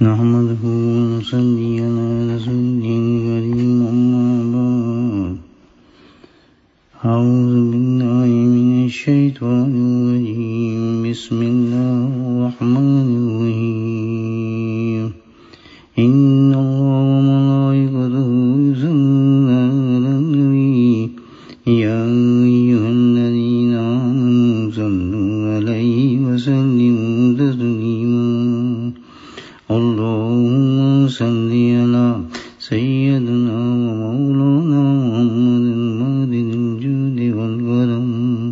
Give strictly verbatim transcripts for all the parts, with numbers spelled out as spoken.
نحمده ونصلي على رسوله الكريم أما بعد أعوذ بالله من الشيطان الرجيم بسم الله الرحمن الرحيم إن الله وملائكته يصلون على النبي يا أيها الذين آمنوا صلوا عليه وسلموا تسليما اللهم صل على سيدنا ومولانا محمد المهدي الجود والكرم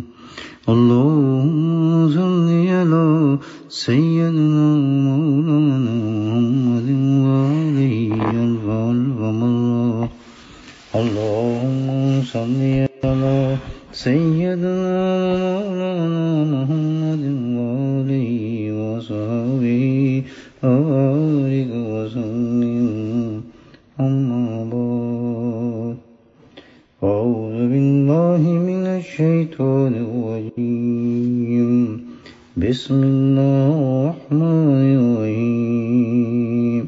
اللهم صل على سيدنا ومولانا محمد وآله ألف ألف مرة اللهم صل على سيدنا ومولانا محمد وآله وصحبه وبارك وسلم أما بعد أعوذ بالله من الشيطان الرجيم بسم الله الرحمن الرحيم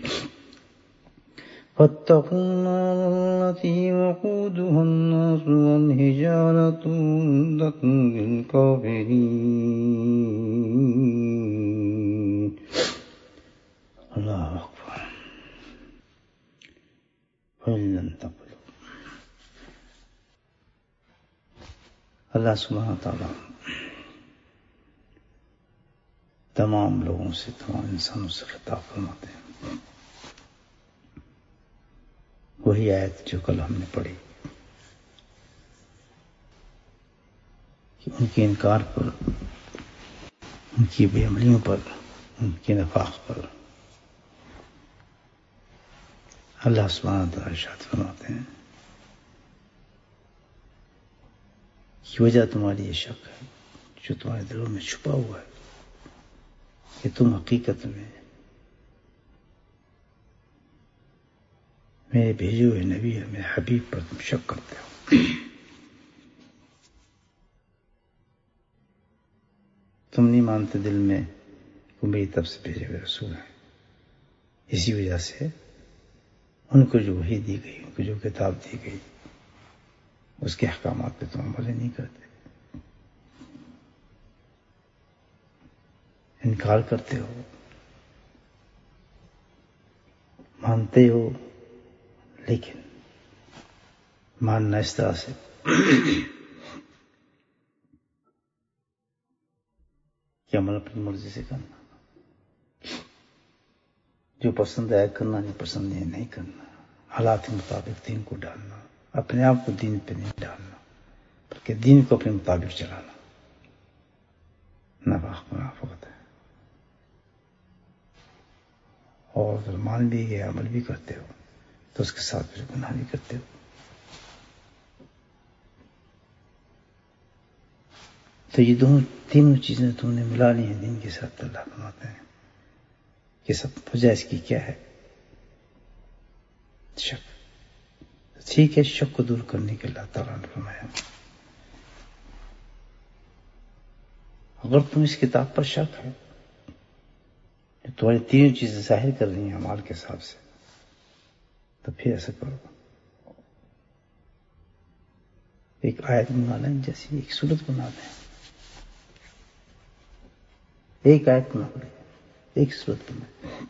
فاتقوا النار التي وقودها الناس والحجارة أعدت للكافرين اللہ اکبر فلن تقبلوا اللہ سبحانہ تعالیٰ تمام لوگوں سے تمام انسانوں سے خطاب فرماتے ہیں وہی آیت جو کل ہم نے پڑھی کہ ان کے انکار پر ان کی بے عملیوں پر ان کے نفاق پر اللہ سبحانہ تعالیٰ ارشاد فرماتے ہیں یہ وجہ تمہاری یہ شک ہے جو تمہارے دلوں میں چھپا ہوا ہے کہ تم حقیقت میں میرے بھیجے ہوئے نبی اور میرے حبیب پر تم شک کرتے ہو تم نہیں مانتے دل میں کہ میری طرف سے بھیجے ہوئے رسول ہیں اسی وجہ سے ان کو جو وحی دی گئی ان کو جو کتاب دی گئی اس کے احکامات پہ تم عمل نہیں کرتے انکار کرتے ہو مانتے ہو لیکن ماننا اس طرح سے کہ عمل اپنی مرضی سے کرنا جو پسند ہے کرنا نہیں پسند ہے نہیں کرنا حالات کے مطابق دین کو ڈالنا اپنے آپ کو دین پہ نہیں ڈالنا بلکہ دین کو اپنے مطابق چلانا نفاق منافقت ہے اور اگر مان بھی گئے عمل بھی کرتے ہو تو اس کے ساتھ پھر گناہ بھی کرتے ہو تو یہ دونوں تینوں چیزیں تم نے ملا لی ہیں دین کے ساتھ اللہ فرماتے ہیں کہ سب وجہ اس کی کیا ہے شک ٹھیک ہے شک کو دور کرنے کے اللہ تعالیٰ نے فرمایا اگر تم اس کتاب پر شک ہے تو تمہاری تینوں چیزیں ظاہر کر رہی ہیں اعمال کے حساب سے تو پھر ایسا کرو ایک آیت بنا لیں جیسی ایک صورت بنا دیں ایک آیت بنا لیں ایک صورت بنا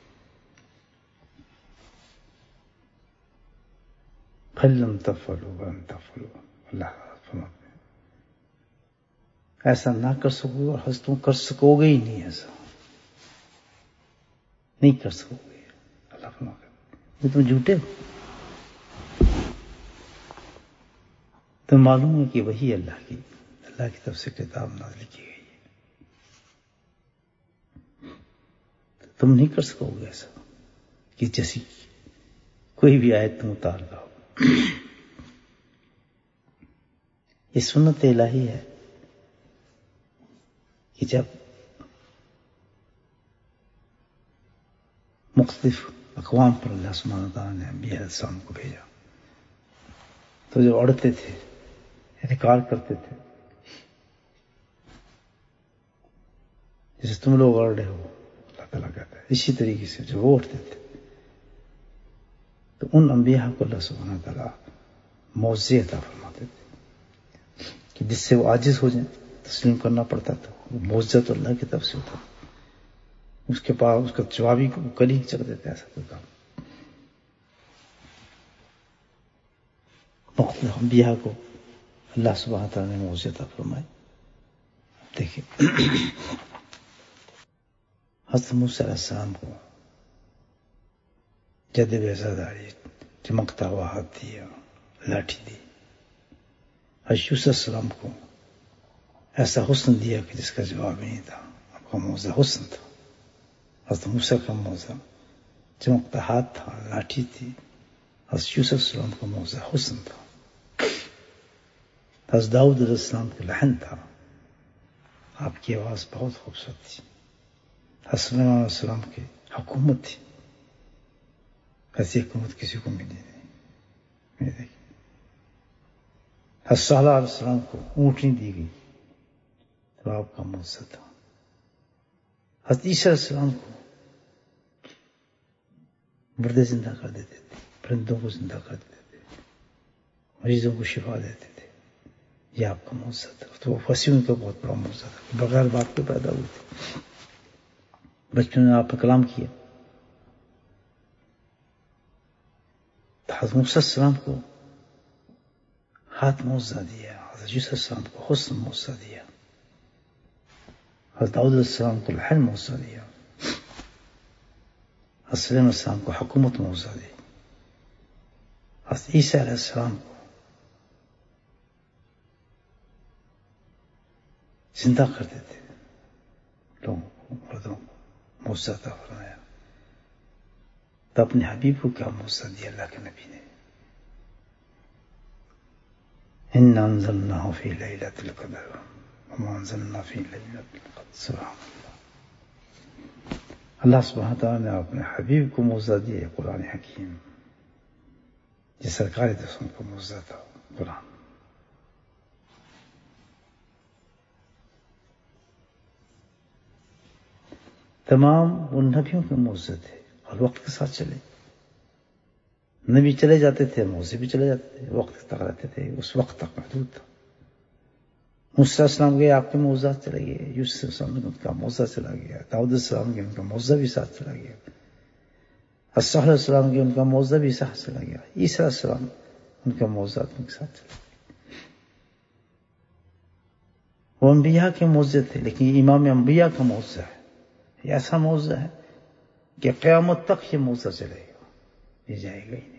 فَلَمْ تَفْعَلُوا وَلَنْ تَفْعَلُوا اللہ فرماتے ہیں ایسا نہ کر سکو اور حضرت تم کر سکو گے ہی نہیں ایسا نہیں کر سکو گے اللہ فرماتے ہیں یہ تم جھوٹے ہو تو معلوم ہے کہ وہی اللہ کی اللہ کی طرف سے کتاب نازل کی گئی ہے تم نہیں کر سکو گے ایسا کہ جیسی کوئی بھی آیت تم اتار لاؤ یہ سنت الہی ہے کہ جب مختلف اقوام پر اللہ سبحانہ تعالیٰ نے انبیاء علیہ السلام کو بھیجا تو جو اڑتے تھے انکار کرتے تھے جیسے تم لوگ اڑ رہے ہو اللہ اللہ تعالیٰ کہتا ہے. اسی طریقے سے جو وہ اٹھتے تھے تو ان انبیاء کو اللہ سبحانہ تعالیٰ معجزے عطا فرماتے تھے کہ جس سے وہ عاجز ہو جائیں. تسلیم کرنا پڑتا تھا. وہ معجزہ تو اللہ کی طرف سے ہوتا. اس کے پاس اس کا جواب ہی کر ہی سکتے تھے ایسا کوئی کام. مختلف انبیاء کو اللہ سبحانہ تعالیٰ نے معجزے عطا فرمائے. دیکھیں حضرت موسیٰ علیہ السلام کو جد بیضاداری چمکتا ہوا ہاتھ دیا, لاٹھی دی. حضرت یوسف علیہ السلام کو ایسا حسن دیا کہ جس کا جواب نہیں تھا. آپ کا موزہ حسن تھا. حضرت موسیٰ کا موزہ چمکتا ہاتھ تھا, لاٹھی تھی. حضرت یوسف علیہ السلام کا موزہ حسن تھا. حضرت داؤد علیہ السلام کا لحن تھا. آپ کی آواز بہت خوبصورت تھی. حضرت سلیمان علیہ السلام کی حکومت تھی. ایسی حکومت کسی کو ملی نہیں. حضرت صالح علیہ السلام کو اونٹنی دی گئی تو آپ کا موزہ تھا. حضرت عیسیٰ علیہ السلام کو مردے زندہ کر دیتے تھے, پرندوں کو زندہ کر دیتے تھے, مریضوں کو شفا دیتے تھے. یہ آپ کا موزہ تھا. تو وہ فصیحوں کا بہت بڑا موزہ تھا. بغیر باپ کے پیدا ہوئے تھے. بچپن میں آپ نے کلام کیا. حضرت موسیٰ علیہ السلام کو ہاتھ موزہ دیا. حضرت یوسف علیہ السلام کو حسن موزہ دیا. حضرت داؤد علیہ السلام کو لحن موزہ دیا. حضرت سلیمان علیہ السلام کو حکومت موزہ دی. حضرت عیسیٰ علیہ السلام کو زندہ کر دیتے لوگوں کو, مردوں کو موزہ عطا فرمایا. تو اپنے حبیب کو کیا موزہ دیا اللہ کے نبی نے. اِنَّا أَنزَلْنَاهُ فِي لَيْلَةِ الْقَدْرِ وَمَا أَنزَلْنَا فِي لَيْلَةِ الْقَدْرِ. سبحان اللہ. اللہ سبحانہ تعالیٰ نے اپنے حبیب کو موزہ دیا قرآن حکیم, جس سرکاری رسول کو موزہ تھا قرآن. تمام وہ نبیوں کے موزے تھے اور وقت کے ساتھ چلے. نبی چلے جاتے تھے, موزے بھی چلے جاتے تھے, وقت تک رہتے تھے. اس وقت تک محدود تھا. موسیٰ علیہ السلام کے آپ کے موزات چلے گئے. یوسف علیہ السلام کے ان کا موزہ چلا گیا. داؤد علیہ السلام کے ان کا موزہ بھی ساتھ چلا گیا. صالح علیہ السلام کے ان کا موزہ بھی ساتھ چلا گیا. عیسیٰ علیہ السلام ان کا موزات ان کے ساتھ چلا گیا. وہ انبیاء کے موزے تھے, لیکن امام انبیاء کا موزہ ہے. یہ ایسا موزہ ہے کہ قیامت تک یہ موزہ چلے گا, یہ جائے گا ہی نہیں.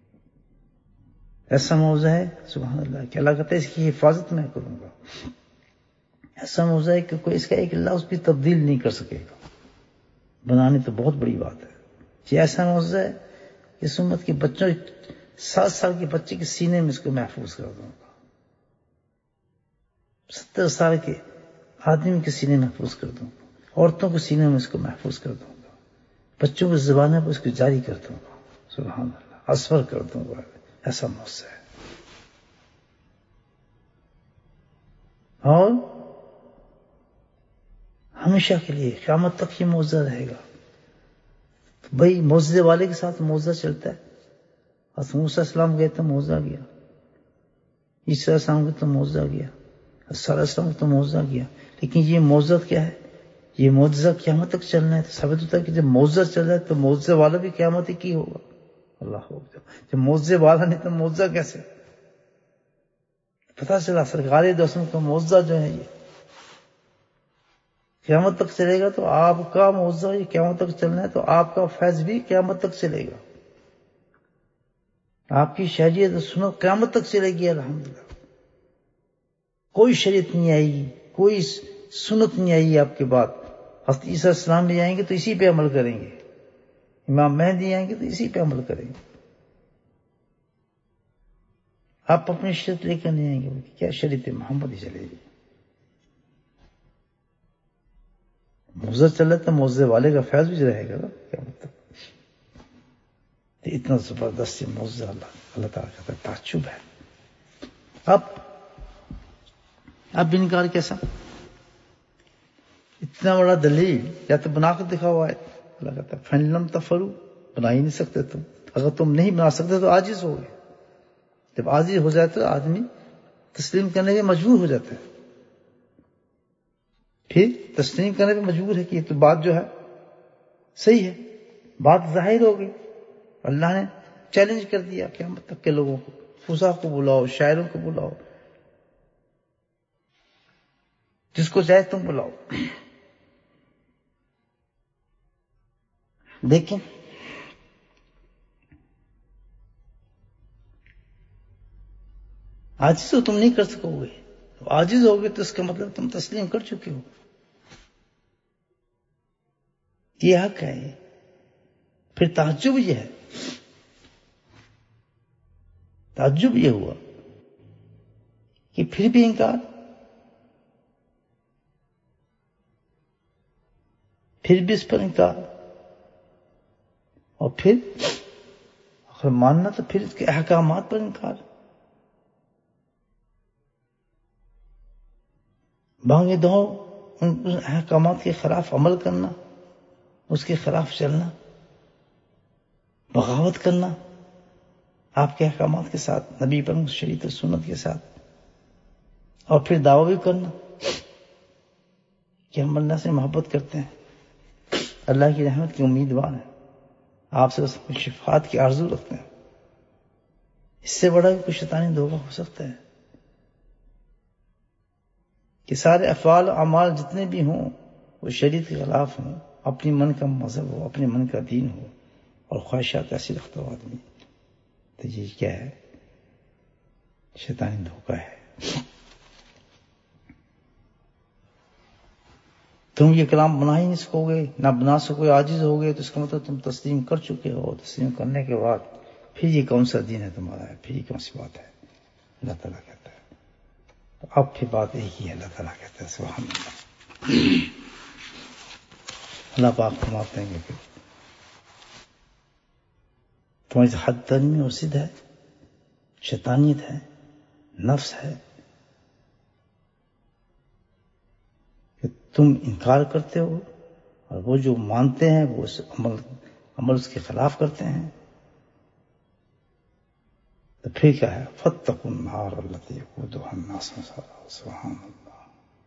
ایسا موزہ ہے سبحان اللہ کہ اللہ کہتا ہے اس کی حفاظت میں کروں گا. ایسا موزہ ہے کہ کوئی اس کا ایک لفظ بھی تبدیل نہیں کر سکے گا. بنانے تو بہت بڑی بات ہے. یہ ایسا موزہ ہے اس امت کے بچوں, سات سال کے بچے کے سینے میں اس کو محفوظ کر دوں گا. ستر سال کے آدمی کے سینے میں محفوظ کر دوں گا. عورتوں کے سینے میں اس کو محفوظ کر دوں گا. بچوں کی زبانیں پر اس کو جاری کر دوں گا. سبحان اللہ, اصفر کر دوں گا. ایسا موزہ ہے. اور ہمیشہ کے لیے قیامت تک یہ موزہ رہے گا. بھائی موزے والے کے ساتھ موزہ چلتا ہے. حضرت موسیٰ علیہ السلام گئے تو موزہ گیا. عیسیٰ علیہ السلام کو تو موزہ گیا. صلی اللہ علیہ وسلم کو تو موزہ گیا. لیکن یہ موزہ کیا ہے؟ یہ معجزہ قیامت تک چلنا ہے. تو ثابت ہوتا ہے کہ جب موزہ چل رہا ہے تو موزے والا بھی قیامت ہی کی ہوگا. اللہ ہوگا. جب موزے والا نہیں تو موزہ کیسے؟ پتہ چلا سرکاری دوستوں کا موزہ جو ہے یہ قیامت تک چلے گا. تو آپ کا موزہ یہ قیامت تک چلنا ہے, تو آپ کا فیض بھی قیامت تک چلے گا. آپ کی شریعت سنو قیامت تک چلے گی. الحمدللہ کوئی شریعت نہیں آئے گی, کوئی سنت نہیں آئی آپ کے بعد. حضرت عیسیٰ علیہ السلام بھی آئیں گے تو اسی پہ عمل کریں گے. امام مہدی آئیں گے تو اسی پہ عمل کریں گے. آپ اپنی شریعت لے کر نہیں آئیں گے. کیا شریعت محمد ہی چلے گی. موزہ چل رہا تو موزے والے کا فیض بھی رہے گا نا کیا مطلب. اتنا زبردست موزہ اللہ اللہ تعالیٰ کہتا ہے تعجب ہے. اب اب انکار کیسا؟ اتنا بڑا دلیل یا تو بنا کر دکھا ہوا ہے. اللہ کہتا ہے فَإِن لَمْ تَفْعَلُوا، بنا ہی نہیں سکتے تم. اگر تم نہیں بنا سکتے تو عاجز ہو گئے. جب عاجز ہو جائے تو آدمی تسلیم کرنے کے مجبور ہو جاتا ہے. پھر تسلیم کرنے پہ مجبور ہے کہ یہ تو بات جو ہے صحیح ہے، بات ظاہر ہو گئی. اللہ نے چیلنج کر دیا قیامت تک کے لوگوں کو، فضا کو بلاؤ، شاعروں کو بلاؤ، جس کو چاہے تم بلاؤ. لیکن عاجز تو تم نہیں کر سکو گے. عاجز ہوگے تو اس کا مطلب تم تسلیم کر چکے ہو. یہ حق ہے. پھر تعجب یہ ہے، تعجب یہ ہوا کہ پھر بھی انکار، پھر بھی اس پر انکار، اور پھر اگر ماننا تو پھر اس کے احکامات پر انکار. بھانگے دو ان احکامات کے خلاف عمل کرنا، اس کے خلاف چلنا، بغاوت کرنا آپ کے احکامات کے ساتھ، نبی پر شریعت و سنت کے ساتھ، اور پھر دعویٰ بھی کرنا کہ ہم اللہ سے محبت کرتے ہیں، اللہ کی رحمت کے امیدوار ہیں، آپ سے اس شفاعت کی آرزو رکھتے ہیں. اس سے بڑا بھی کوئی شیطانی دھوکہ ہو سکتا ہے کہ سارے افعال و اعمال جتنے بھی ہوں وہ شریعت کے خلاف ہوں، اپنی من کا مذہب ہو، اپنے من کا دین ہو، اور خواہشات ایسی رکھتا ہو آدمی. تو یہ کیا ہے؟ شیطانی دھوکہ ہے. تم یہ کلام بنا ہی نہیں سکو گے، نہ بنا سکو، عاجز ہو گئے، تو اس کا مطلب تم تسلیم کر چکے ہو. تسلیم کرنے کے بعد پھر یہ کون سا دین ہے تمہارا ہے؟ پھر یہ کون سی بات ہے؟ اللہ تعالیٰ کہتا ہے. تو اب پھر بات ایک ہی ہے. اللہ تعالیٰ کہتا ہے سبحان اللہ. اللہ پاک فرماتے ہیں کہ تمہاری حد تنمی اور ضد ہے، شیطانیت ہے، نفس ہے، کہ تم انکار کرتے ہو، اور وہ جو مانتے ہیں وہ اس عمل عمل اس کے خلاف کرتے ہیں. تو پھر کیا ہے؟ فَاتَّقُوا النَّارَ الَّتِي وَقُودُهَا النَّاسُ وَالْحِجَارَةُ. سبحان اللہ.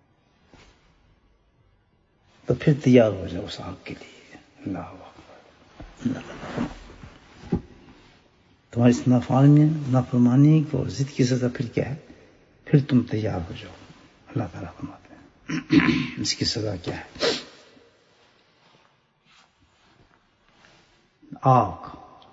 تو پھر تیار ہو جاؤ اس آگ کے لیے. اللہ اکبر. تمہاری اس نافرمانی نافرمانی کو ضد کی سزا پھر کیا ہے؟ پھر تم تیار ہو جاؤ. اللہ تعالیٰ فرماتے ہیں اس کی سزا کیا ہے؟ آگ.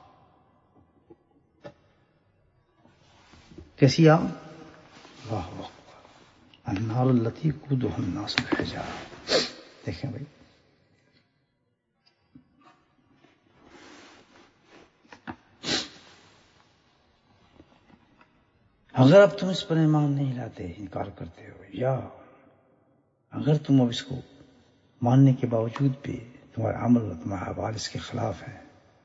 کیسی آگ؟ اللہ اکبر. النار التی وقودها الناس والحجارہ. دیکھیں بھائی، اگر اب تم اس پر ایمان نہیں لاتے، انکار کرتے ہو، یا اگر تم اب اس کو ماننے کے باوجود بھی تمہارا عمل اور تمہارا اعمال اس کے خلاف ہے،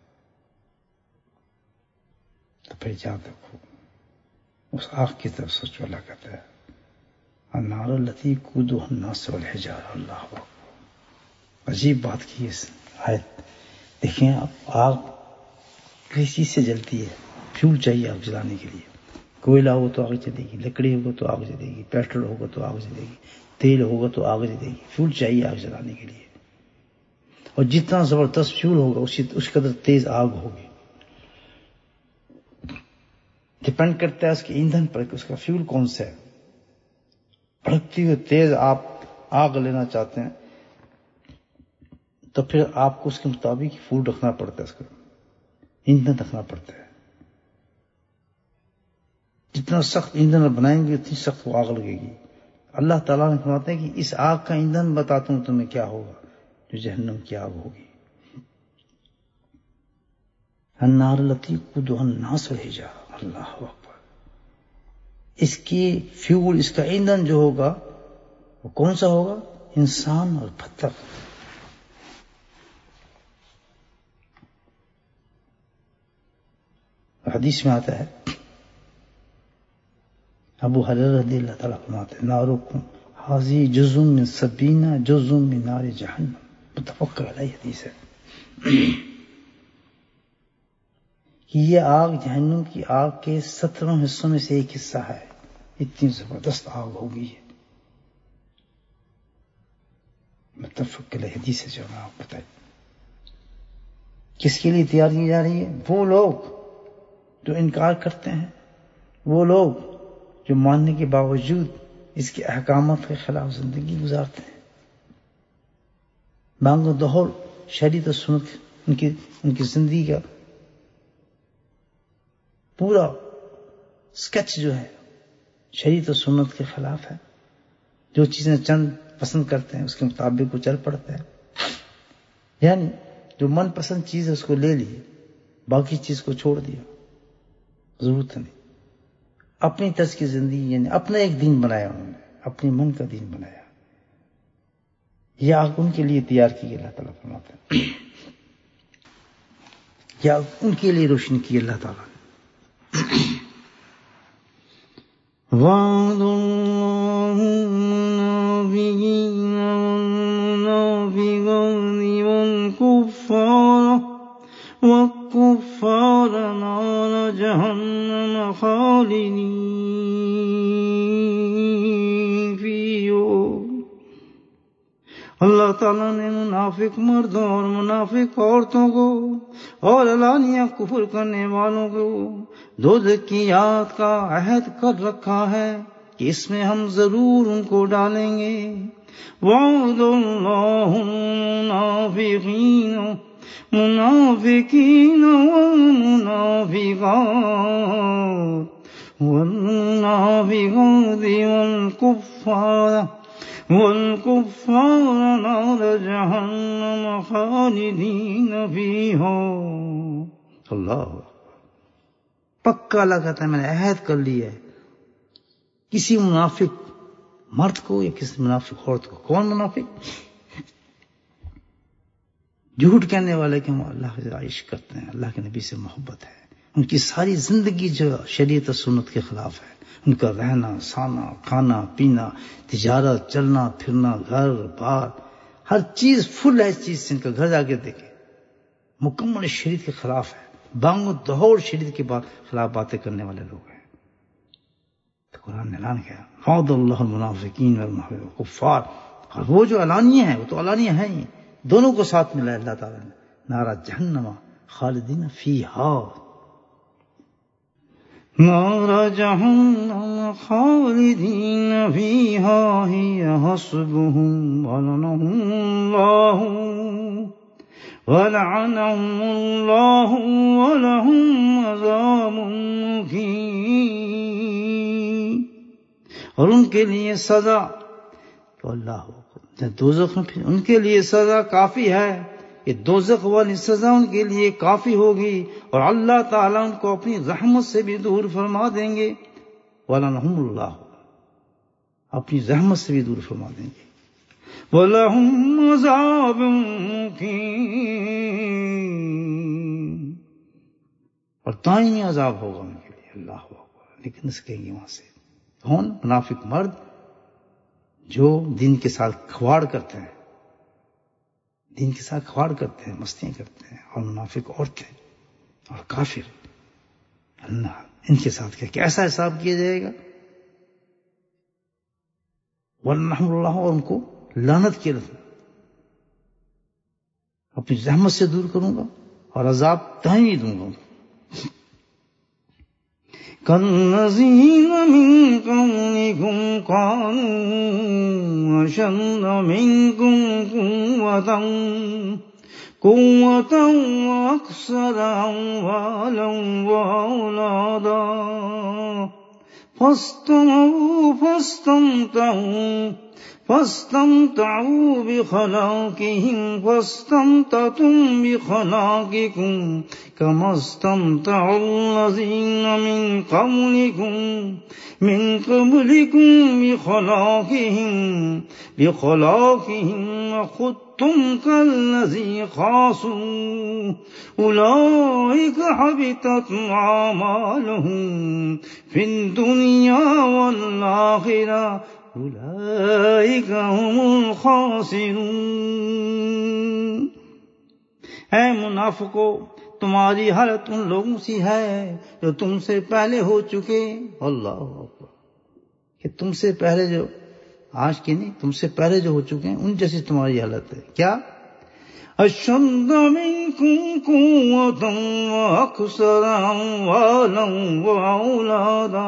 تو پھر یاد رکھو اس آگ کی طرف سوچو. اللہ کہتا ہے النار التی وقودها الناس والحجارہ. اللہ اکبر. عجیب بات کی اس آیت. دیکھیں آپ، آگ کسی چیز سے جلتی ہے، فیول چاہیے آگ جلانے کے لیے. کوئلہ ہو تو آگ جلے گی، لکڑی ہوگا تو آگ جلے گی، پیٹرول ہوگا تو آگ جلے گی، تیل ہوگا تو آگ جلے گی. فیول چاہیے آگ جلانے کے لیے، اور جتنا زبردست فیول ہوگا اسی اس قدر تیز آگ ہوگی. ڈپینڈ کرتا ہے اس کے ایندھن پر کہ اس کا فیول کون سا ہے. بھڑکتی ہوئی تیز آپ آگ لینا چاہتے ہیں تو پھر آپ کو اس کے مطابق فیول رکھنا پڑتا ہے، اس کا ایندھن رکھنا پڑتا ہے. جتنا سخت ایندھن بنائیں گے اتنی سخت وہ آگ لگے گی. اللہ تعالیٰ نے فرماتے ہیں کہ اس آگ کا ایندھن بتاتا ہوں تمہیں کیا ہوگا، جو جہنم کی آگ ہوگی. النار التی وقودها الناس والحجارہ. اللہ اکبر. اس کی فیول، اس کا ایندھن جو ہوگا وہ کون سا ہوگا؟ انسان اور پتھر. حدیث میں آتا ہے، ابو ہریرہ رضی اللہ تعالیٰ فرماتے ہیں نارکم حاضی جزء من سبینہ جزء من نار جہنم، متفق علیہ حدیث ہے کہ یہ آگ جہنم کی آگ کے ستروں حصوں میں سے ایک حصہ ہے، اتنی زبردست آگ ہوگی. متفق علیہ حدیث ہے جو میں آپ بتائیں. کس کے لیے تیار کی جا رہی ہے؟ وہ لوگ جو انکار کرتے ہیں، وہ لوگ جو ماننے کے باوجود اس کے احکامات کے خلاف زندگی گزارتے ہیں. بانگ و دہل شریعت و سنت ان کی ان کی زندگی کا پورا سکیچ جو ہے شریعت و سنت کے خلاف ہے. جو چیزیں چند پسند کرتے ہیں اس کے مطابق وہ چل پڑتے ہیں. یعنی جو من پسند چیز ہے اس کو لے لی، باقی چیز کو چھوڑ دیا، ضرورت نہیں. اپنی طرز کی زندگی، یعنی اپنا ایک دین بنایا انہوں نے، اپنے من کا دین بنایا. یہ آگ ان کے لیے تیار کی اللہ تعالیٰ فرماتا ہے، یا ان کے لیے روشن کی اللہ تعالیٰ نے. وعد اللہ المنافقین والمنافقات والکفار والکفار نار جہنم خالدین فیہا. اللہ تعالیٰ نے منافق مردوں اور منافق عورتوں کو اور علانیہ کفر کرنے والوں کو دوزخ کی آگ کا عہد کر رکھا ہے کہ اس میں ہم ضرور ان کو ڈالیں گے. وعد اللہ المنافقین منافقین والمنافقات والمنافقات والکفار والکفار نار جہنم خالدین فیہا. اللہ پکا اللہ کہتا ہے میں نے عہد کر لیا ہے کسی منافق مرد کو یا کسی منافق عورت کو. کون منافق؟ جھوٹ کہنے والے کہ ہم اللہ سے عشق کرتے ہیں، اللہ کے نبی سے محبت ہے، ان کی ساری زندگی جو شریعت و سنت کے خلاف ہے. ان کا رہنا سانا کھانا پینا تجارت چلنا پھرنا گھر بار ہر چیز فل ہے. اس چیز سے ان کا گھر جا کے دیکھے مکمل شریعت کے خلاف ہے. بانگ و دہور شریعت کے خلاف باتیں کرنے والے لوگ ہیں. تو قرآن نے اعلان کیا وعد اللہ المنافقین والکفار. اور وہ جو علانیہ ہیں وہ تو علانیہ ہیں ہی، دونوں کو ساتھ ملا ہے اللہ تعالیٰ نے. نارا جہنم خالدین فیہا، نار جہنم خالدین فیہا ہی حسبہم ولعنہم اللہ ولعنہم اللہ ولہم عذاب مقیم. اور ان کے لیے سزا تو اللہ دوزخ میں پھر ان کے لیے سزا کافی ہے. یہ دوزخ والی سزا ان کے لیے کافی ہوگی اور اللہ تعالیٰ ان کو اپنی رحمت سے بھی دور فرما دیں گے. وَلَنَهُمُ اللَّهُ، اپنی رحمت سے بھی دور فرما دیں گے. وَلَهُمْ عَذَابٌ مُقِيمٌ، اور دائمی عذاب ہوگا ان کے لیے. اللہ اکبر. نکل سکیں گے وہاں سے. کون؟ منافق مرد جو دین کے ساتھ کھواڑ کرتے ہیں، دین کے ساتھ کھواڑ کرتے ہیں، مستیاں کرتے ہیں. اور منافق عورتیں اور کافر، اللہ ان کے ساتھ کیا کیسا حساب کیا جائے گا؟ وَلَنَحْمُ اللَّهُ، اور ان کو لعنت کیا رہتا، اپنی رحمت سے دور کروں گا اور عذاب دائمی دوں گا. كَالَّذِينَ مِن قَبْلِكُمْ كَانُوا أَشَدَّ مِنكُمْ قُوَّةً قُوَّةً وَأَكْثَرَ أَمْوَالًا وَأَوْلَادًا فَاسْتَمَعُوا فَاسْتَمْتَعُوا فَاسْتَمْتَعُوا بِخَلَاقِهِمْ فَاسْتَمْتَعْتُمْ بِخَلَاقِكُمْ كَمَا اسْتَمْتَعَ الَّذِينَ مِنْ قَبْلِكُمْ مِنْ قَبْلِكُمْ بِخَلَاقِهِمْ بِخَلَاقِهِمْ وَخُضْتُمْ كَالَّذِي خَاصُوا أُولَئِكَ حَبِطَتْ أَعْمَالُهُمْ فِي الدُّنْيَا وَالْآخِرَةِ اولئک هم الخاسرون۔ اے منافقو، تمہاری حالت ان لوگوں سی ہے جو تم سے پہلے ہو چکے۔ اللہ اکبر، کہ تم سے پہلے جو آج کی نہیں، تم سے پہلے جو ہو چکے ہیں ان جیسی تمہاری حالت ہے۔ کیا؟ اشد منکم قوۃ واکثر اموالا واولادا،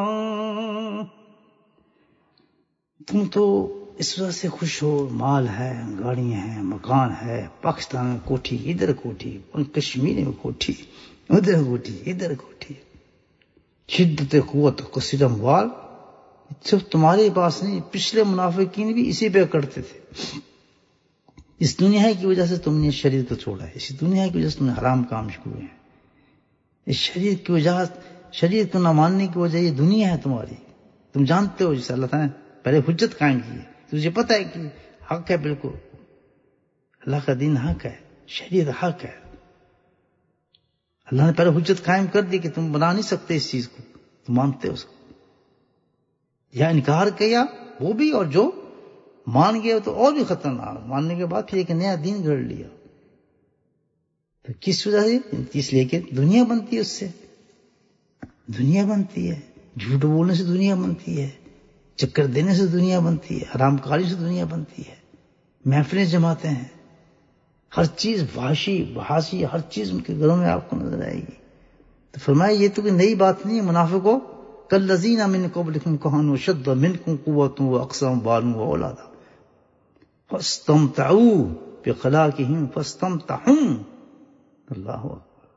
تم تو اس وجہ سے خوش ہو، مال ہے، گاڑیاں ہیں، مکان ہے، پاکستان میں کوٹھی، ادھر کوٹھی، کشمیر میں کوٹھی، ادھر کوٹھی، ادھر کوٹھی، شدت قوت کثیر اموال، صرف تمہارے پاس نہیں، پچھلے منافقین بھی اسی پہ کرتے تھے۔ اس دنیا کی وجہ سے تم نے شریعت کو چھوڑا ہے، اسی دنیا کی وجہ سے تم نے حرام کام شروع ہوئے ہیں۔ اس شریعت کی وجہ، شریعت کو نہ ماننے کی وجہ یہ دنیا ہے تمہاری۔ تم جانتے ہو جسے اللہ تعالیٰ نے پہلے حجت قائم کی ہے، تجھے پتہ ہے کہ حق ہے، بالکل اللہ کا دین حق ہے، شریعت حق ہے۔ اللہ نے پہلے حجت قائم کر دی کہ تم بنا نہیں سکتے اس چیز کو، تم مانتے ہو اس کو، یا انکار کیا وہ بھی، اور جو مان گئے تو اور بھی خطرناک، ماننے کے بعد پھر ایک نیا دین گھڑ لیا۔ تو کس وجہ سے؟ اس لیے کہ دنیا بنتی ہے، اس سے دنیا بنتی ہے، جھوٹ بولنے سے دنیا بنتی ہے، چکر دینے سے دنیا بنتی ہے، حرام کاری سے دنیا بنتی ہے، محفلیں جماتے ہیں، ہر چیز وحشی بحاشی، ہر چیز ان کے گھروں میں آپ کو نظر آئے گی۔ تو فرمایا یہ تو کوئی نئی بات نہیں ہے، منافقوں کالذین من قبلکم کانوا اشد منکم قوۃ واکثر اموالا واولادا فاستمتعوا بخلاقہم فاستمتعہم۔ اللہ اکبر،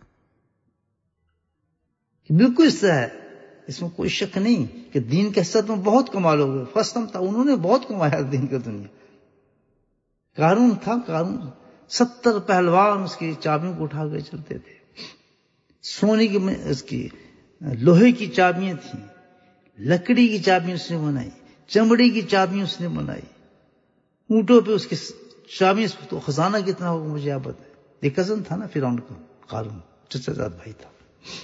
بالکل اس طرح ہے، اس میں کوئی شک نہیں کہ دین کے حصہ میں بہت کمال ہو گئے۔ فاستمتع، انہوں نے بہت کمایا دین کا دنیا۔ قارون تھا، قارون ستر پہلوان اس کی چابیوں کو اٹھا کے چلتے تھے، سونے کی اس کی لوہے کی چابیاں تھیں، لکڑی کی چابیاں اس نے بنائی، چمڑی کی چابیاں اس نے بنائی، اونٹوں پہ اس کی چابیاں، تو خزانہ کتنا ہوگا مجھے آپ بتائیں۔ یہ کزن تھا نا فرعون کا، قارون چچا زاد بھائی تھا۔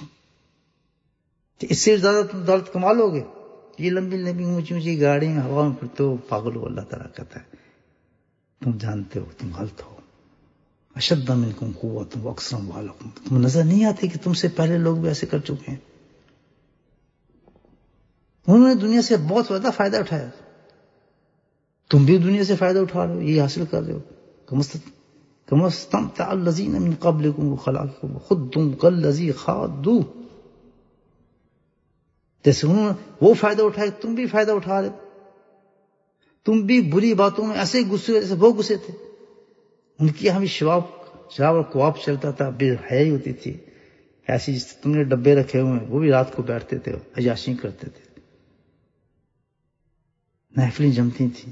اس سے زیادہ تم دولت کما لو گے؟ یہ لمبی لمبی اونچی اونچی گاڑیاں ہوا میں پھر تو پاگل ہو، اللہ تعالیٰ کہتا ہے تم جانتے ہو تم غلط ہو۔ اشد منکم قوۃ واکثر اموالا، تم نظر نہیں آتے کہ تم سے پہلے لوگ بھی ایسے کر چکے ہیں؟ انہوں نے دنیا سے بہت زیادہ فائدہ اٹھایا، تم بھی دنیا سے فائدہ اٹھا رہے ہو، یہ حاصل کر رہے ہو۔ کما استمتع الذین من قبلکم بخلاقہم خضتم کالذی خاضوا، جیسے انہوں نے وہ فائدہ اٹھایا تم بھی فائدہ اٹھا رہے، تم بھی بری باتوں میں ایسے گھسے جیسے وہ گھسے تھے۔ ان کی یہاں بھی شراب شراب اور کواب چلتا تھا، بے حیائی ہوتی تھی، ایسی جس تم نے ڈبے رکھے ہوئے ہیں، وہ بھی رات کو بیٹھتے تھے، عیاشی کرتے تھے، محفلیں جمتی تھیں۔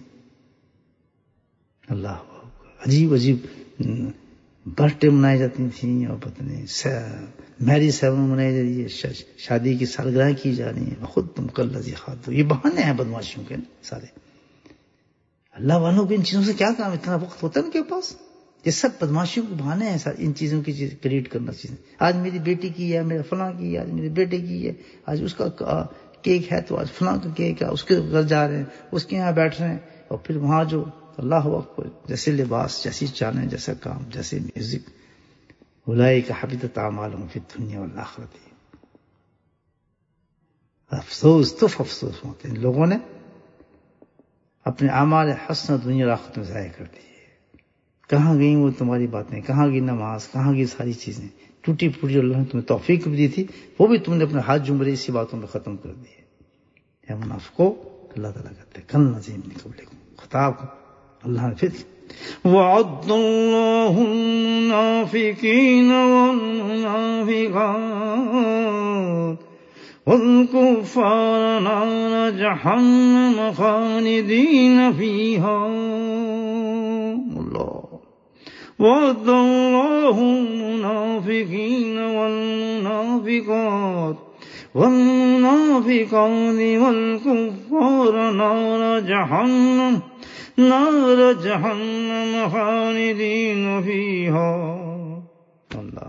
اللہ عجیب عجیب برتھ ڈے منائی جاتی تھیں، اور پتہ نہیں میری سیون منائی جا رہی ہے، شادی کی سالگرہ کی جا رہی ہیں، خود تم کالذی خاضوا۔ یہ بہانے ہیں بدماشیوں کے سارے۔ اللہ والوں کو ان چیزوں سے کیا کام؟ اتنا وقت ہوتا ہے ان کے پاس؟ یہ سب بدماشیوں کے بہانے ہیں، ان چیزوں کی چیز کریٹ کرنا چیزیں۔ آج میری بیٹی کی ہے، میرے فلاں کی ہے، آج میرے بیٹے کی ہے، آج اس کا کیک ہے تو آج فلاں کا کیک ہے، اس کے گھر جا رہے ہیں، اس کے یہاں بیٹھ رہے ہیں، اور پھر وہاں جو اللہ اکبر، جیسے لباس، جیسی چالیں، جیسا کام، جیسے میوزک، اولئک حبطت اعمالهم فی الدنیا والآخرۃ۔ افسوس تو افسوس ہوتے ہیں لوگوں نے اپنے اعمال حسنہ دنیا اور آخرت میں ضائع کر دی ہے۔ کہاں گئیں وہ تمہاری باتیں؟ کہاں گئی نماز؟ کہاں گئی ساری چیزیں؟ ٹوٹی پھوٹی اللہ نے تمہیں توفیق بھی دی تھی، وہ بھی تم نے اپنے ہاتھ جمرے اسی باتوں میں ختم کر دی ہے۔ اے منافقو، اللہ تعالیٰ کہتے ہیں کالذین من قبلکم، خطاب اللہ نے پھر وَعَدَّ اللَّهُ الْمُنَافِقِينَ وَالْمُنَافِقَاتِ وَالْكُفَّارَ نَارَ جَهَنَّمَ خَالِدِينَ فِيهَا۔ اللہ وَعَدَّ اللَّهُ الْمُنَافِقِينَ وَالْمُنَافِقَاتِ وَالْمُنَافِقَاتِ وَالْكُفَّارَ نَارَ جَهَنَّمَ نار جہنم خالدین فیہا۔ اللہ،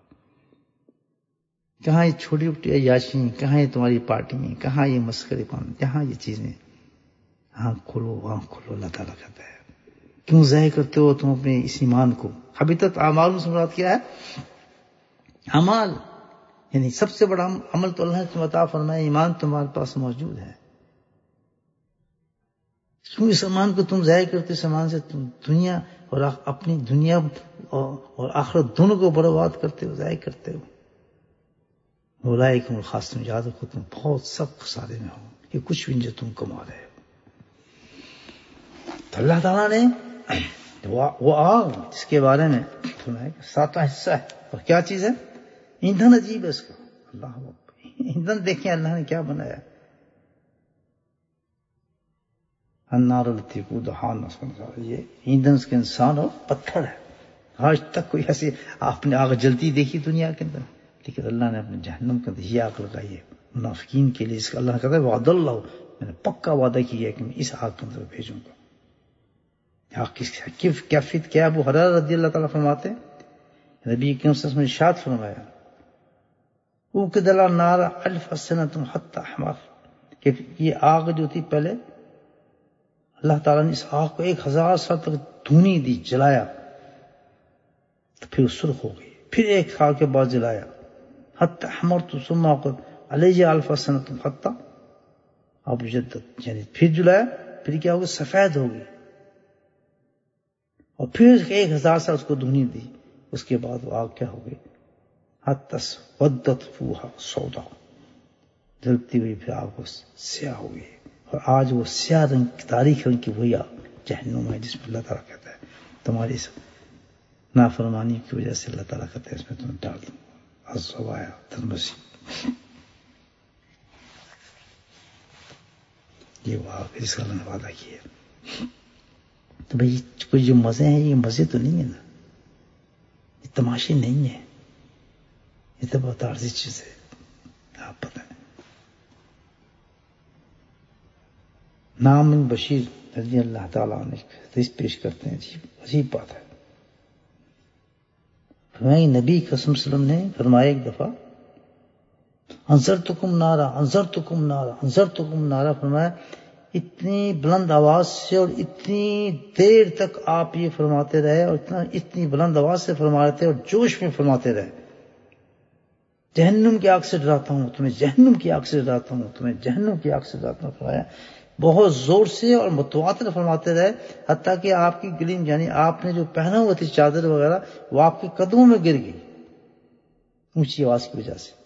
کہاں یہ چھوٹی چھوٹی عیاشی، کہاں یہ تمہاری پارٹیاں، کہاں یہ مسخرے پن، کہاں یہ چیزیں؟ آنکھ کھولو آنکھ کھولو، اللہ تعالیٰ کہتا ہے کیوں ضائع کرتے ہو تم اپنے اس ایمان کو؟ حبیطت اعمال سے مراد کیا ہے؟ اعمال، یعنی سب سے بڑا عمل تو اللہ نے تمہیں عطا فرمایا، ایمان تمہارے پاس موجود ہے، کیوں اس ایمان کو تم ضائع کرتے؟ اس ایمان سے تم دنیا اور اپنی دنیا اور آخرت دونوں کو برباد کرتے ہو، ضائع کرتے ہو۔ اولئک هم الخاسرون، یاد رکھو تم بہت سخت خسارے میں ہو، یہ کچھ بھی نہیں جو تم کما رہے ہو۔ تو اللہ تعالیٰ نے وہ آگ جس کے بارے میں فرمایا کہ ساتواں حصہ ہے، اور کیا چیز ہے؟ ایندھن عجیب ہے اس کا، اللہ ایندھن دیکھیں اللہ نے کیا بنایا، النار التی وقودها الناس، یہ ایندھن اس کے انسان اور پتھر ہے۔ آج تک کوئی ایسی آپ نے آگ جلتی دیکھی دنیا کے اندر؟ لیکن اللہ نے اپنے جہنم کے اندر یہ آگ لگائی ہے منافقین کے لیے، اس کا اللہ کہتا ہے وعد اللہ، میں نے پکا وعدہ کیا ہے کہ میں اس آگ کے اندر بھیجوں گا۔ آگ کس کیفیت کیا؟ ابو ہریرہ رضی اللہ تعالیٰ فرماتے ہیں نبی کریم صلی اللہ علیہ وسلم نے ارشاد فرمایا اوقد النار الف سنۃ حتی احمر، کہ یہ آگ جو تھی پہلے اللہ تعالیٰ نے اس آگ کو ایک ہزار سال تک دھونی دی، جلایا، تو پھر سرخ ہو گئی، پھر ایک سال کے بعد جلایا، حتی احمرت ثم اوقد علیہ الف سنۃ حتی ابیضت، یعنی پھر جلایا، پھر کیا ہوگا؟ سفید ہو گئی، اور پھر ایک ہزار سال اس کو دھونی دی، اس کے بعد وہ آگ کیا ہو گئی؟ حتی اسودت فوہا سودا، جلتی ہوئی پھر آگ وہ سیاہ ہو گئی، اور آج وہ سیاہ رنگ تاریخ رنگ کی وہی آگ جہنم ہے جس میں اللہ تعالیٰ کہتا ہے تمہاری نافرمانی کی وجہ سے اللہ تعالیٰ کہتا ہے اس میں تمہیں ڈال دوں گا الزوایا تنبسی، یہ وہ آگ جس کا اللہ نے وعدہ کیا ہے۔ تو بھائی کچھ جو مزے ہیں یہ مزے تو نہیں ہے نا، یہ تماشے نہیں ہے، یہ تو بہت عارضی چیز ہے، آپ پتہ ہے۔ نعمان بن بشیر رضی اللہ تعالیٰ عنہ حدیث پیش کرتے ہیں، عجیب عجیب بات ہے، فرمایا نبی قسم صلی اللہ علیہ وسلم نے فرمایا ایک دفعہ انذرتکم نارا انذرتکم نارا انذرتکم نارا، فرمایا اتنی بلند آواز سے اور اتنی دیر تک آپ یہ فرماتے رہے، اور اتنا اتنی بلند آواز سے فرما رہے تھے اور جوش میں فرماتے رہے، جہنم کی آگ سے ڈراتا ہوں تمہیں، جہنم کی آگ سے ڈراتا ہوں تمہیں، جہنم کی آگ سے ڈراتا ہوں، فرمایا بہت زور سے اور متواتر فرماتے رہے، حتیٰ کہ آپ کی گلیم یعنی آپ نے جو پہنا ہوا تھی چادر وغیرہ وہ آپ کے قدموں میں گر گئی اونچی آواز کی وجہ سے۔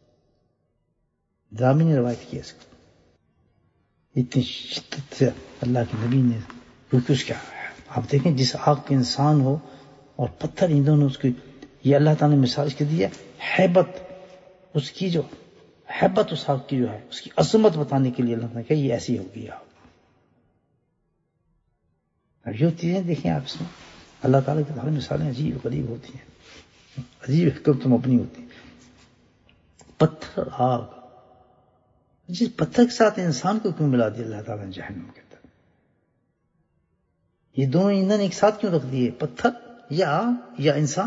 درامی نے روایت کیا اس کو، اتنی شدت سے اللہ کے نبی نے، کیونکہ اس کا آپ دیکھیں جس آگ کے انسان ہو اور پتھر ایندھن ہو، اس کی یہ اللہ تعالیٰ نے مثال اس کی دی ہے، ہیبت اس کی، جو ہیبت اس آگ کی جو ہے اس کی عظمت بتانے کے لیے اللہ نے کہا یہ ایسی ہوگی آگ۔ اب یہ چیزیں دیکھیں آپ اس میں اللہ تعالیٰ کی تعالیٰ مثالیں عجیب غریب ہوتی ہیں، عجیب حکمت مبنی ہوتی ہیں۔ پتھر آگ، جس پتھر کے ساتھ انسان کو کیوں ملا دیا اللہ تعالیٰ نے جہنم کے اندر؟ یہ دونوں ایندھن ایک ساتھ کیوں رکھ دیے؟ پتھر یا آگ یا انسان؟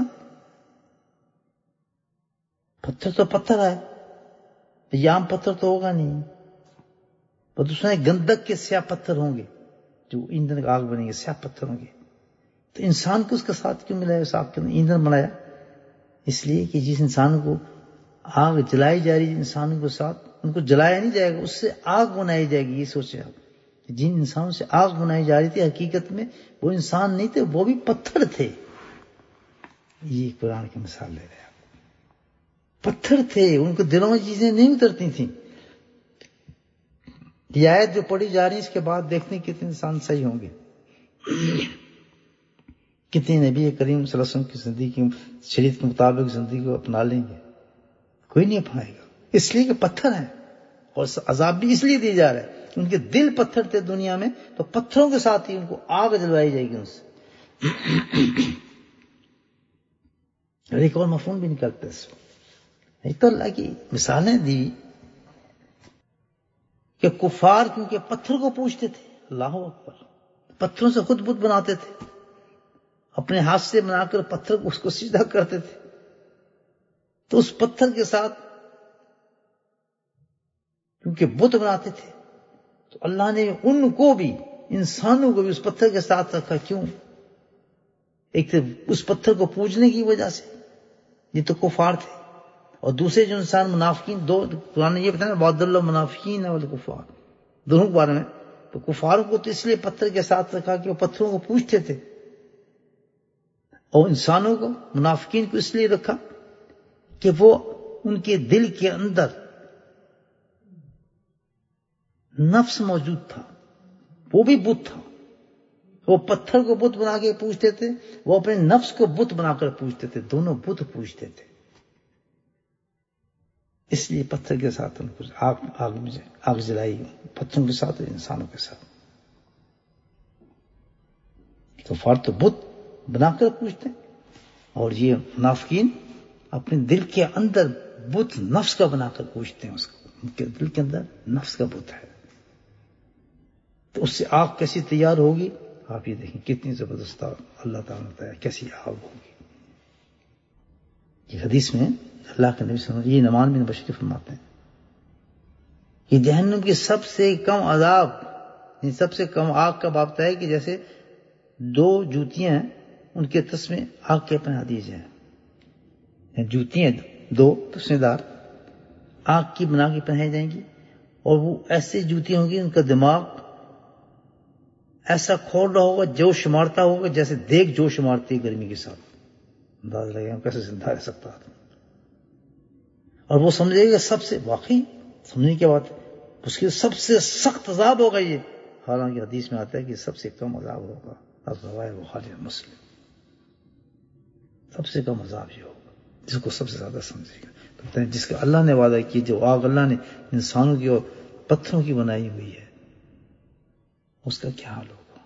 پتھر تو پتھر ہے، یام پتھر تو ہوگا نہیں، بس اس میں گندک کے سیاہ پتھر ہوں گے جو ایندھن کا آگ بنیں گے، سیاہ پتھر ہوں گے۔ تو انسان کو اس کے ساتھ کیوں ملایا، اس آگ کے ایندھن بنایا؟ اس لیے کہ جس انسان کو آگ جلائی جا رہی ہے، انسانوں کے ساتھ ان کو جلایا نہیں جائے گا، اس سے آگ بنائی جائے گی۔ یہ سوچیں آپ، جن انسانوں سے آگ بنائی جا رہی تھی حقیقت میں وہ انسان نہیں تھے، وہ بھی پتھر تھے۔ یہ قرآن کی مثال لے رہے ہیں، پتھر تھے، ان کو دلوں میں چیزیں نہیں اترتی تھیں۔ یہ آیت جو پڑھی جا رہی ہے اس کے بعد دیکھتے ہیں کتنے انسان صحیح ہوں گے، کتنے نبی کریم صلی اللہ علیہ وسلم کی زندگی شریعت کے مطابق زندگی کو اپنا لیں گے؟ کوئی نہیں اپنائے گا، اس لیے کہ پتھر ہیں، اور عذاب بھی اس لیے دیا جا رہا ہے کہ ان کے دل پتھر تھے دنیا میں، تو پتھروں کے ساتھ ہی ان کو آگ جلوائی جائے گی ان سے۔ اور ایک اور مفہوم بھی نکلتا ہے اس میں، ایک تو اللہ کی مثالیں دی کہ کفار کیونکہ پتھر کو پوجتے تھے، اللہ اکبر، پتھروں سے خود بت بناتے تھے، اپنے ہاتھ سے بنا کر پتھر کو اس کو سجدہ کرتے تھے، تو اس پتھر کے ساتھ کیونکہ بت بناتے تھے تو اللہ نے ان کو بھی، انسانوں کو بھی اس پتھر کے ساتھ رکھا. کیوں؟ ایک تو اس پتھر کو پوجنے کی وجہ سے، یہ تو کفار تھے، اور دوسرے جو انسان منافقین، دو قرآن نے یہ بتایا نا وعد اللہ منافقین والکفار، دونوں کے بارے میں. تو کفاروں کو تو اس لیے پتھر کے ساتھ رکھا کہ وہ پتھروں کو پوجتے تھے، اور انسانوں کو، منافقین کو اس لیے رکھا کہ وہ ان کے دل کے اندر نفس موجود تھا، وہ بھی بت تھا. وہ پتھر کو بت بنا کے پوجتے تھے، وہ اپنے نفس کو بت بنا کر پوجتے تھے، دونوں بت پوجتے تھے. اس لیے پتھر کے ساتھ ان کو آگ آگ میں آگ جلائی، پتھروں کے ساتھ اور انسانوں کے ساتھ. تو فار تو بت بنا کر پوجتے ہیں، اور یہ منافقین اپنے دل کے اندر بت نفس کا بنا کر پوجتے ہیں. اس کو ان کے دل کے اندر نفس کا بت ہے. تو اس سے آگ کیسی تیار ہوگی؟ آپ یہ دیکھیں کتنی زبردست اللہ تعالیٰ نے بتایا کیسی آگ ہوگی. یہ حدیث میں اللہ کے نبی صلی اللہ علیہ وسلم یہ نعمان بن بشیر فرماتے ہیں کہ جہنم کی سب سے کم عذاب، سب سے کم آگ کا باب ہے کہ جیسے دو جوتیاں ہیں، ان کے تسمے آگ کے پہنا دی جائیں. جوتیاں دو تسمے دار آگ کی بنا کے پہنائی جائیں گی، اور وہ ایسی جوتیاں ہوں گی ان کا دماغ ایسا کھول رہا ہوگا، جوش مارتا ہوگا جیسے دیگ جوش مارتی ہے گرمی کے ساتھ. انداز لگے ہم کیسے زندہ رہ سکتا ہے. اور وہ سمجھے گا سب سے، واقعی سمجھنے کی بات ہے، اس کے سب سے سخت عذاب ہوگا یہ. حالانکہ حدیث میں آتا ہے کہ سب سے کم عذاب ہوگا. اب روایت بخاری اور مسلم، سب سے کم عذاب یہ ہوگا جس کو سب سے زیادہ سمجھے گا. کہتے ہیں جس کا اللہ نے وعدہ کی، جو آگ اللہ نے انسانوں کی اور پتھروں کی بنائی ہوئی ہے، اس کا کیا حال ہوگا.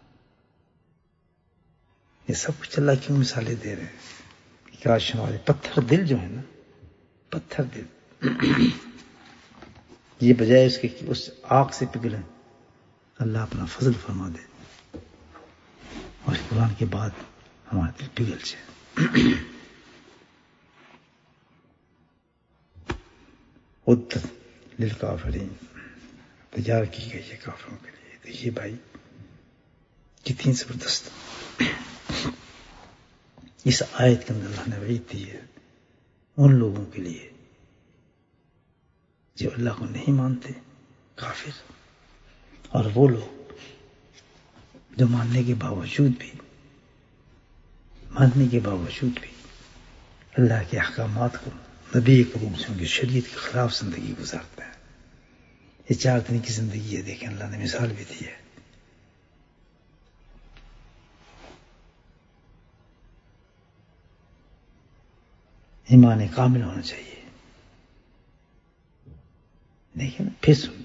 یہ سب کچھ اللہ کیوں مثالیں دے رہے ہیں کہ کاش ہمارے پتھر دل جو ہے نا، پتھر دل یہ بجائے اس کے اس آگ سے پگھلیں، اللہ اپنا فضل فرما دے اور قرآن کے بعد ہمارے دل پگھل جائے. عدت للکافرین، تیار کی گئی ہے کافروں کے لیے. دیکھیے بھائی کتنی زبردست اس آیت کے اندر اللہ نے وعید دی ہے ان لوگوں کے لیے جو اللہ کو نہیں مانتے، کافر، اور وہ لوگ جو ماننے کے باوجود بھی ماننے کے باوجود بھی اللہ کے احکامات کو، نبی کریم صلی اللہ علیہ وسلم کی شریعت کے خلاف زندگی گزارتے ہیں. یہ چار دن کی زندگی ہے، دیکھیں اللہ نے مثال بھی دی ہے. ایمان کامل ہونا چاہیے. دیکھیں نا، پھر سن،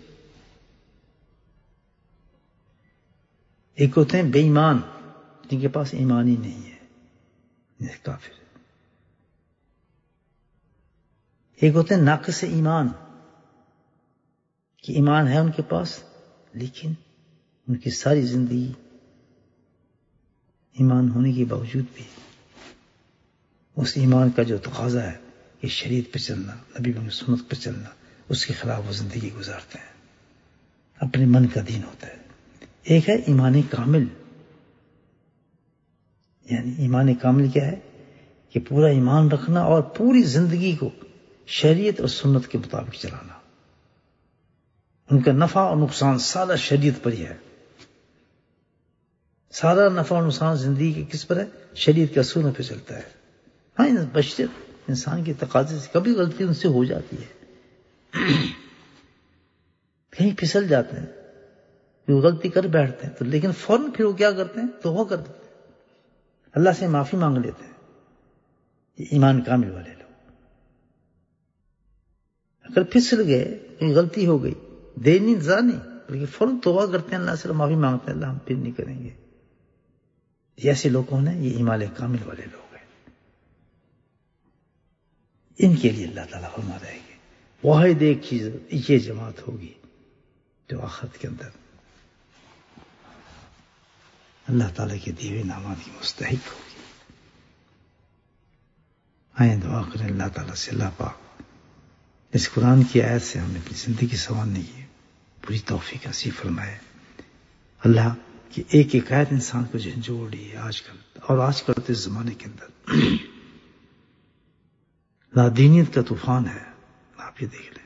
ایک ہوتے ہیں بے ایمان جن کے پاس ایمان ہی نہیں ہے، کافر. ایک ہوتے ہیں ناقص ایمان کہ ایمان ہے ان کے پاس لیکن ان کی ساری زندگی ایمان ہونے کے باوجود بھی اس ایمان کا جو تقاضا ہے کہ شریعت پہ چلنا، نبی کی سنت پہ چلنا، اس کے خلاف وہ زندگی گزارتے ہیں، اپنے من کا دین ہوتا ہے. ایک ہے ایمان کامل، یعنی ایمان کامل کیا ہے کہ پورا ایمان رکھنا اور پوری زندگی کو شریعت اور سنت کے مطابق چلانا. ان کا نفع اور نقصان سارا شریعت پر ہی ہے. سارا نفع اور نقصان زندگی کے کس پر ہے؟ شریعت کے اصولوں پہ چلتا ہے. ہاں بشر انسان کے تقاضے سے کبھی غلطی ان سے ہو جاتی ہے، کہیں پھسل جاتے ہیں، وہ غلطی کر بیٹھتے ہیں، تو لیکن فوراً پھر وہ کیا کرتے ہیں؟ توبہ کر دیتے ہیں، اللہ سے معافی مانگ لیتے ہیں. یہ ایمان کامل والے لوگ. اگر پھسل گئے، کوئی غلطی ہو گئی، دیر نہیں انتظار نہیں، بلکہ فوراً توبہ کرتے ہیں، اللہ سے معافی مانگتے ہیں، اللہ ہم پھر نہیں کریں گے. یہ ایسے لوگ کون ہیں؟ یہ ایمان کامل والے لوگ ہیں. ان کے لیے اللہ تعالیٰ فرما رہے گی واحد ایک چیز، یہ جماعت ہوگی جو آخرت کے اندر اللہ تعالیٰ کے دیے ہوئے انعامات کی مستحق ہوگی. آئیں دعا کریں اللہ تعالیٰ سے، اللہ پاک اس قرآن کی آیت سے ہمیں اپنی زندگی سنوارنے کی پوری توفیق نصیب فرمائے. اللہ کی ایک ایک آیت انسان کو جھنجھوڑ رہی ہے آج کل، اور آج کل تو اس زمانے کے اندر لادینیت کا طوفان ہے. آپ یہ دیکھ لیں،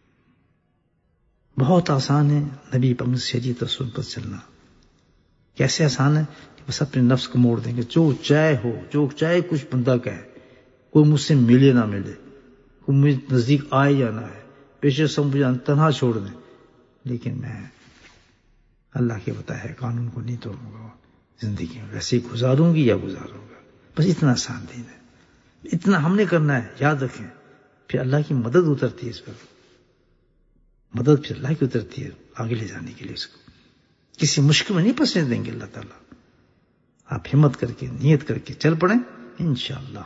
بہت آسان ہے نبی پاک شریعت رسول پر چلنا. کیسے آسان ہے کہ بس اپنے نفس کو موڑ دیں گے، جو چاہے ہو، جو چاہے کچھ بندہ کہے، کوئی مجھ سے ملے نہ ملے، کوئی مجھ نزدیک آئے یا نہ آئے، پیشے سے مجھے تنہا چھوڑ دیں، لیکن میں اللہ کے بتایا قانون کو نہیں توڑوں گا، زندگی میں ویسے ہی گزاروں گی یا گزاروں گا. بس اتنا آسان دین ہے، اتنا ہم نے کرنا ہے. یاد رکھیں، پھر اللہ کی مدد اترتی ہے اس پر، مدد پھر اللہ کی اترتی ہے آگے لے جانے کے لیے. اس کو کسی مشکل میں نہیں پھنسنے دیں گے اللہ تعالیٰ. آپ ہمت کر کے نیت کر کے چل پڑیں، انشاءاللہ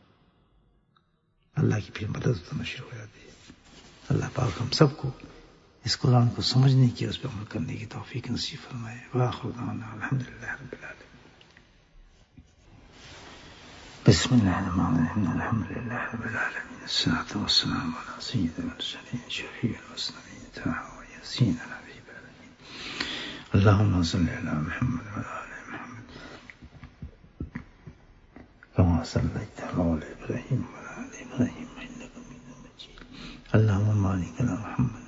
اللہ کی پھر مدد اترنا شروع ہو جاتی ہے. اللہ پاک ہم سب کو اس قرآن کو سمجھنے کی، اس پہ عمل کرنے کی توفیق نصیب فرمائے. وآخر دعوانا الحمدللہ رب العالمین. بسم اللہ الرحمن الرحیم. الحمدللہ رب العالمین، الصلاۃ والسلام علی سید المرسلین شفیع المسلمین طه و یاسین الحبیب الامین. اللهم صل علی محمد وعلی آل محمد كما صليت على ابراہیم وعلى آل ابراہیم انک حمید مجید. اللهم بارک علی محمد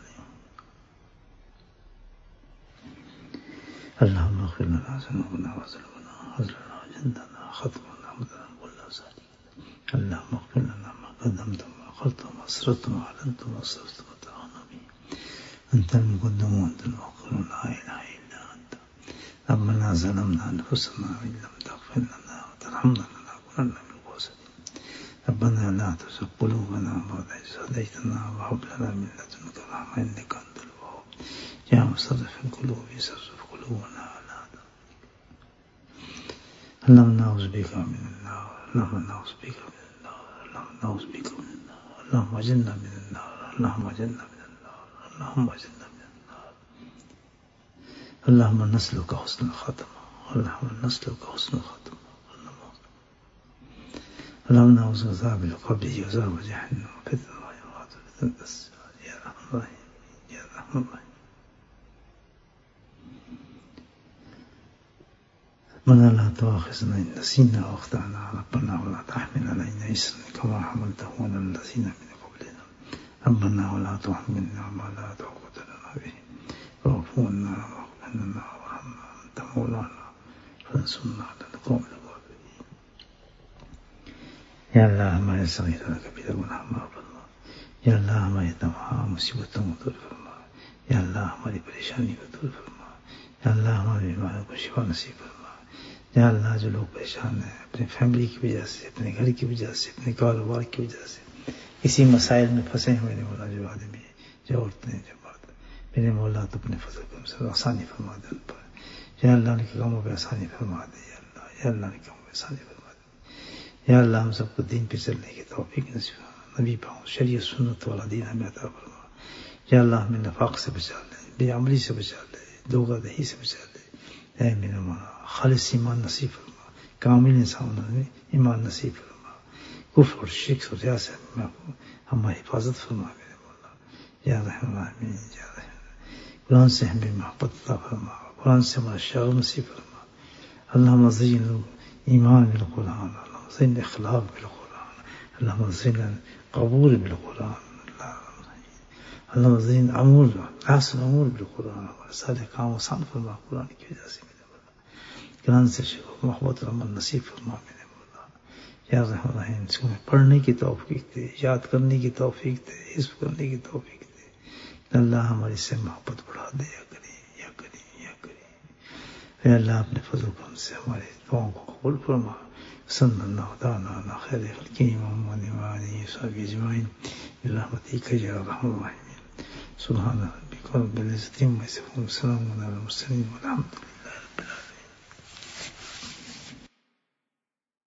اللهم اغفر لنا ذنوبنا وظلمنا وحزننا وجندنا ختمنا مدنا ولا صالحنا. اللهم اغفر لنا ما قدمت وما أخرت وما أسررت وما أعلنت وما أسرفت وما تعالى به. أنت المقدم وأنت المؤخر، لا إله إلا أنت. ربنا ظلمنا أنفسنا وإن لم تغفر لنا وترحمنا لنكونن من الخاسرين. ربنا لا تزغ قلوبنا بعد إذ هديتنا وهب لنا من لدنك رحمة إنك أنت الوهاب. يا مصرف القلوب صرف قلوبنا على دينك. اللهم نعوذ بك من النار، اللهم نعوذ بك من النار، اللهم نعوذ بك من النار، اللهم اجرنا من النار، اللهم اجرنا من النار، اللهم اجرنا من النار. اللهم نسألك حسن الخاتمة، اللهم نسألك حسن الخاتمة. اللهم نعوذ بك من عذاب القبر وعذاب جهنم وفتنة المحيا وفتنة الدجال. يا رحمن الرحيم يا رحمن الرحيم. ربنا لا تؤاخذنا إن نسينا وأخطأنا، ربنا ولا تحمل علينا إصرا كما حملته على الذين من قبلنا، ربنا ولا تحملنا ما لا طاقة لنا به، واعف عنا واغفر لنا وارحمنا أنت مولانا فانصرنا على القوم الكافرين. یا اللہ ہمارے صغیرہ کبیرہ گناہ معاف فرما. یا اللہ ہماری تمام مصیبتوں کو دور فرما. یا اللہ ہماری پریشانی کو دور فرما. یا اللہ ہماری بیماریوں کو شفا نصیب فرما. یا اللہ جو لوگ پریشان ہیں اپنی فیملی کی وجہ سے، اپنے گھر کی وجہ سے، اپنے کاروبار کی وجہ سے، اسی مسائل میں پھنسے ہوئے میرے مولا، جو آدمی ہیں، جو عورتیں ہیں، جو مرد ہیں، میرے مولا تو اپنے فضل کرم سے آسانی فرما دے ان پر. یا اللہ ان کے کاموں پہ آسانی فرما دے. یا اللہ یا اللہ ان کے کاموں پہ آسانی فرما دے. یا اللہ ہم سب کو دین پہ چلنے کی توفیق نصیب فرما. نبی پاک شریعت سنت والا دین ہمیں عطا فرما. یا اللہ ہمیں نفاق سے بچا لے، بے عملی سے بچا لے، دھوکہ دہی سے بچا لے. اے میرے مولا خالص ایمان نصیب فرما، کامل انسان ایمان نصیب فرما. کفر اور شرک اور ریا سے ہماری حفاظت فرما میرے مولا. یا رحم الرحمین یا رحم. قرآن سے ہمیں محبت عطا فرما، قرآن سے ہمارا شعور نصیب فرما. اللہم زین ایمان بالقرآن، اللہم زین اخلاق بالقرآن، اللہم زین قبول بالقرآن، اللہم زین امور احسن امور بالقرآن. ہمارے سارے کام آسان فرما قرآن کی وجہ سے. قرآن سے محبت اور عمل نصیب فرما میرے مولا. یا رحمن الرحیم اس کو پڑھنے کی توفیق دے، یاد کرنے کی توفیق دے، حفظ کرنے کی توفیق دے. اللہ ہماری سے محبت بڑھا دے. یا کریں یا کریں یا کریں. اے اللہ اپنے فضل و کرم سے ہمارے دعاؤں کو قبول فرما. صلی اللہ تعالیٰ علی خیر خلقہ محمد وآلہ وصحبہ اجمعین برحمتک یا ارحم الراحمین. سبحان ربک رب العزة عما یصفون، وسلام علی المرسلین والحمد للہ.